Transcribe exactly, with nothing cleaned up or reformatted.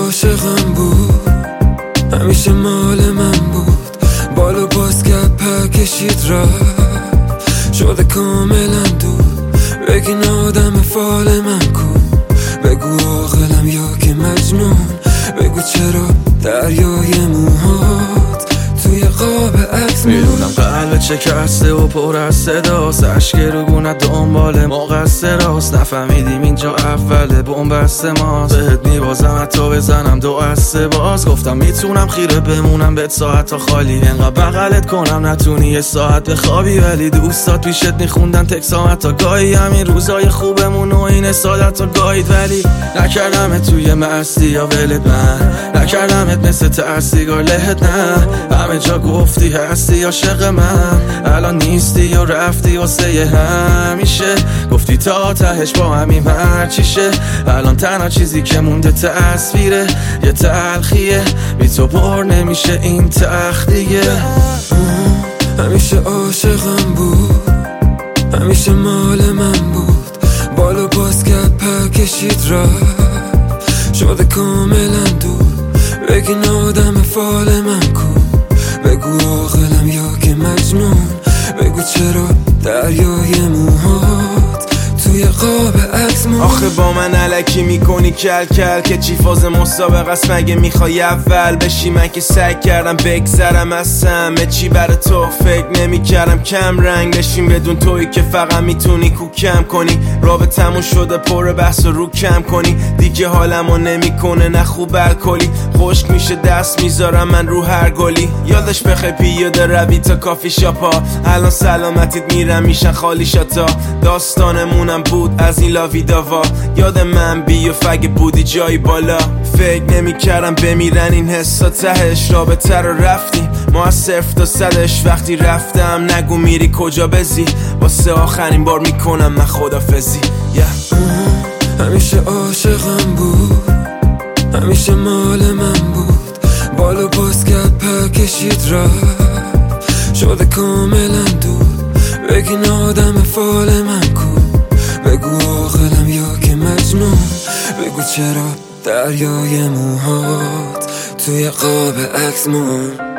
عاشقم بود، همیشه مال من بود. بالو باز کرد پر کشید رفت، شده کاملا دور. بگین آدم فال من کو، بگو عاقلم یا که مجنون. بگو چرا دریای موهات توی قاب عکس میدونم قلب شکسته و پر از صداست، اشک رو گونت دنبال مقصراست. نفهمیدیم اینجا اوله بنبست ماست، بهت میبازم حتی بزنم دو از سه باز. گفتم میتونم خیره بمونم بهت ساعت تا خالی، انقدر بغلت کنم نتونی یه ساعت بخوابی. ولی دوستات پیشت میخوندن تکسام تا گاهی، همین روزای خوبمون و این سادت تا گاهید. ولی نکردمت توی مستی یا ولت، من نکردمت مثل ترسیگار لهت. نه همه جا گفتی هستی عاشق من، الان نیستی یا رفتی واسه همیشه. گفتی تا تهش با همیم هر چیشه، الان تنها چیزی که مونده تصویره یه تلخیه. بی تو پر نمیشه این تخت دیگه. همیشه عاشقم بود، همیشه مال من بود. بالو باز کرد پر کشید رفت، شده کاملا دور. بگین آدم فال من کو، بگو عاقلم یا که مجنون. بگو چرا دریای موهات توی قاب عکس مون. آخه با من الکی میکنی کل کل که چی فاز مسابقه است؟ مگه میخوای اول بشی؟ من که سعی کردم بگذرم از همه چی برای تو، فکر نمیکردم کم رنگ بشیم بدون تویی که فقط میتونی کوکم کنی. رابطمون شده پر بحث و رو کم کنی، دیگه حالمو نمیکنه نه خوب الکلی. خشک میشه دست میذارم من رو هر گلی. یادش بخیر پیاده روی تا کافی شاپا، الان سلامتیت میرم میشن خالی شاتا. داستانمونم بود از این لاوی داوا، یاد من بی و فگ بودی جایی بالا. فکر نمی کردم بمیرن این حسا تهش، رابطه رو رفتیم ما از صرف تا صدش. وقتی رفتم نگو میری کجا بزی، واسه آخرین بار میکنم من خدافزی. yeah. همیشه عاشقم بود، همیشه مال من بود. بالو باز کرد پر کشید رفت، شده کاملا دور. بگین آدم فال من کو، بگو عاقلم یا که مجنون. بگو چرا دریای موهات توی قاب عکس مون.